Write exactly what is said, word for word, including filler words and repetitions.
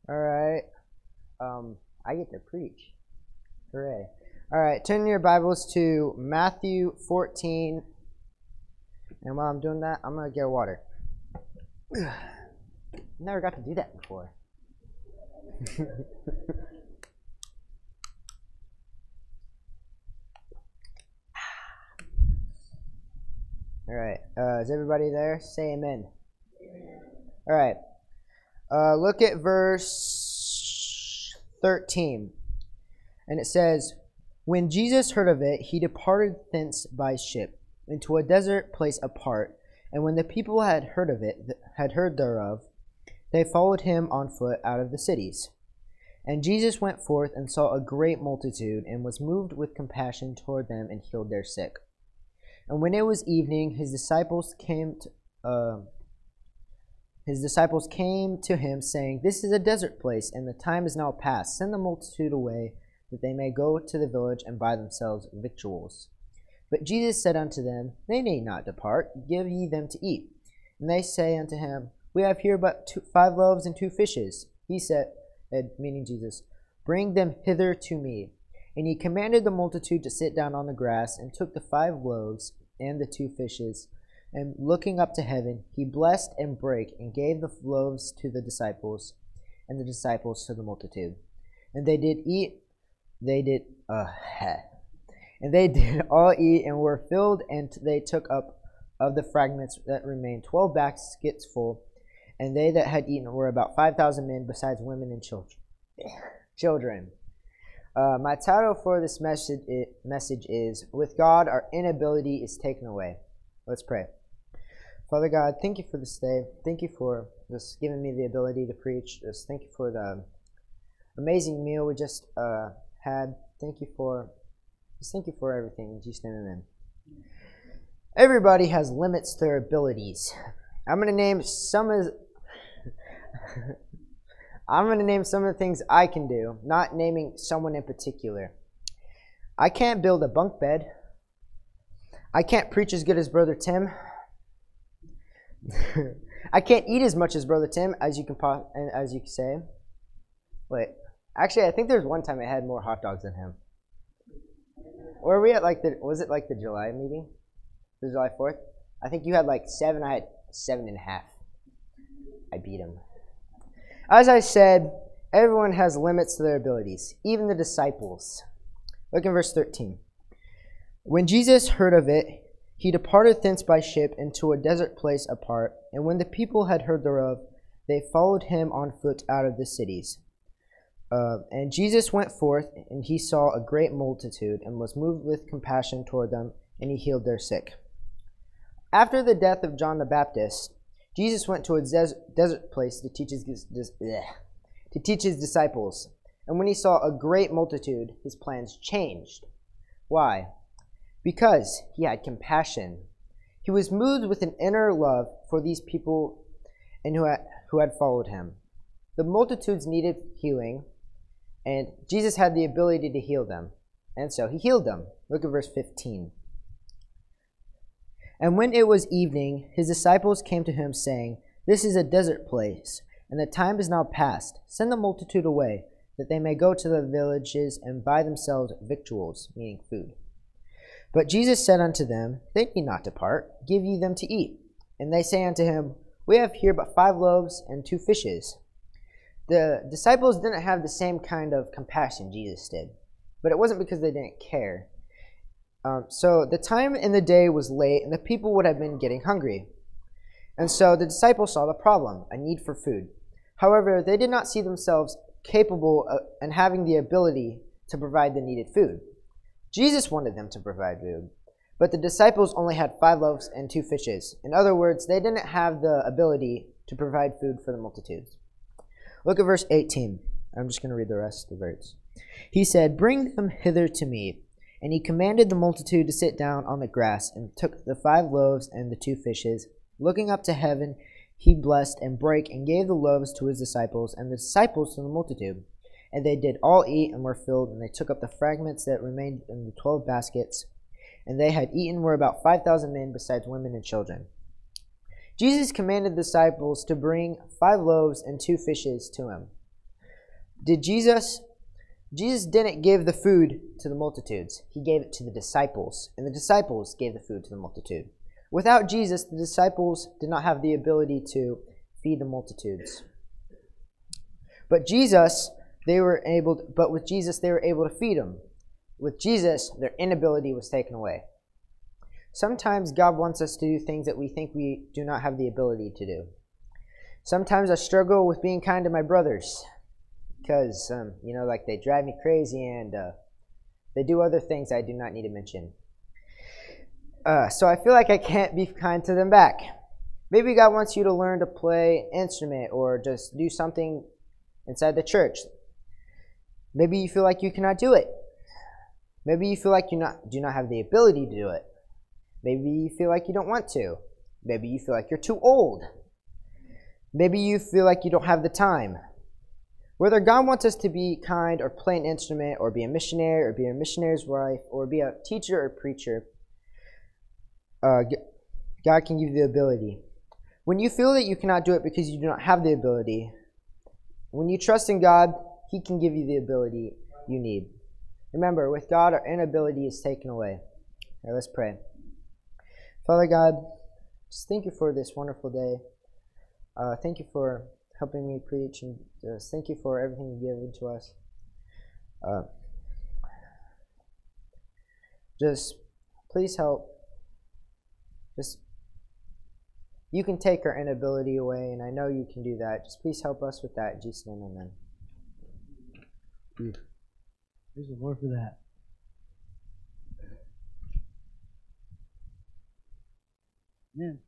All right. Um, I get to preach. Hooray. All right. Turn your Bibles to Matthew fourteen. And while I'm doing that, I'm going to get water. Never got to do that before. All right. Uh, is everybody there? Say amen. Amen. All right. Uh, look at verse thirteen. And it says, "When Jesus heard of it, he departed thence by ship into a desert place apart. And when the people had heard of it, had heard thereof, they followed him on foot out of the cities. And Jesus went forth and saw a great multitude, and was moved with compassion toward them, and healed their sick. And when it was evening, his disciples came to, uh, his disciples came to him, saying, This is a desert place, and the time is now past. Send the multitude away, that they may go to the village and buy themselves victuals. But Jesus said unto them, They need not depart, give ye them to eat. And they say unto him, We have here but two, five loaves and two fishes. He said, meaning Jesus, Bring them hither to me. And he commanded the multitude to sit down on the grass, and took the five loaves and the two fishes, and looking up to heaven, he blessed and brake, and gave the loaves to the disciples, and the disciples to the multitude. And they did eat, they did, uh, and they did all eat, and were filled, and they took up of the fragments that remained twelve baskets full. And they that had eaten were about five thousand men, besides women and children. Children. Uh, my title for this message message is, With God, Our Inability is Taken Away. Let's pray. Father God, thank you for this day. Thank you for just giving me the ability to preach. Just thank you for the amazing meal we just uh, had. Thank you for, just thank you for everything. In Jesus' name, amen. Everybody has limits to their abilities. I'm going to name some of I'm going to name some of the things I can do, not naming someone in particular. I can't build a bunk bed. I can't preach as good as Brother Tim. I can't eat as much as Brother Tim, as you can as you can say. Wait, actually, I think there's one time I had more hot dogs than him. Or were we at like the was it like the July meeting, the July fourth? I think you had like seven. I had seven and a half. I beat him. As I said, everyone has limits to their abilities, even the disciples. Look in verse thirteen. When Jesus heard of it, he departed thence by ship into a desert place apart. And when the people had heard thereof, they followed him on foot out of the cities. Uh, and Jesus went forth, and he saw a great multitude, and was moved with compassion toward them, and he healed their sick. After the death of John the Baptist, Jesus went to a des- desert place to teach his dis- bleh, to teach his disciples. And when he saw a great multitude, his plans changed. Why? Because he had compassion. He was moved with an inner love for these people and who had, who had followed him. The multitudes needed healing, and Jesus had the ability to heal them. And so he healed them. Look at verse fifteen. And when it was evening, his disciples came to him, saying, This is a desert place, and the time is now past. Send the multitude away, that they may go to the villages and buy themselves victuals, meaning food. But Jesus said unto them, They need not depart, give ye them to eat. And they say unto him, We have here but five loaves and two fishes. The disciples didn't have the same kind of compassion Jesus did, but it wasn't because they didn't care. Um, so the time in the day was late, and the people would have been getting hungry. And so the disciples saw the problem, a need for food. However, they did not see themselves capable of, and having the ability to provide the needed food. Jesus wanted them to provide food, but the disciples only had five loaves and two fishes. In other words, they didn't have the ability to provide food for the multitudes. Look at verse eighteen. I'm just going to read the rest of the verse. He said, Bring them hither to me. And he commanded the multitude to sit down on the grass, and took the five loaves and the two fishes. Looking up to heaven, he blessed and brake, and gave the loaves to his disciples, and the disciples to the multitude. And they did all eat, and were filled, and they took up the fragments that remained in the twelve baskets. And they had eaten were about five thousand men, besides women and children. Jesus commanded the disciples to bring five loaves and two fishes to him. did Jesus Jesus didn't give the food to the multitudes. He gave it to the disciples, and the disciples gave the food to the multitude. Without Jesus, the disciples did not have the ability to feed the multitudes. But Jesus, they were able to, but with Jesus they were able to feed them. With Jesus, their inability was taken away. Sometimes God wants us to do things that we think we do not have the ability to do. Sometimes I struggle with being kind to my brothers because, um, you know, like they drive me crazy and uh, they do other things I do not need to mention. Uh, so I feel like I can't be kind to them back. Maybe God wants you to learn to play an instrument or just do something inside the church. Maybe you feel like you cannot do it. Maybe you feel like you not, do not have the ability to do it. Maybe you feel like you don't want to. Maybe you feel like you're too old. Maybe you feel like you don't have the time. Whether God wants us to be kind or play an instrument or be a missionary or be a missionary's wife or be a teacher or preacher, uh, God can give you the ability. When you feel that you cannot do it because you do not have the ability, when you trust in God, He can give you the ability you need. Remember, with God, our inability is taken away. All right, let's pray. Father God, just thank you for this wonderful day. Uh, thank you for helping me preach, and just thank you for everything you've given to us. Uh, just please help. Just you can take our inability away, and I know you can do that. Just please help us with that. In Jesus' name, amen. Praise the Lord for that. Man.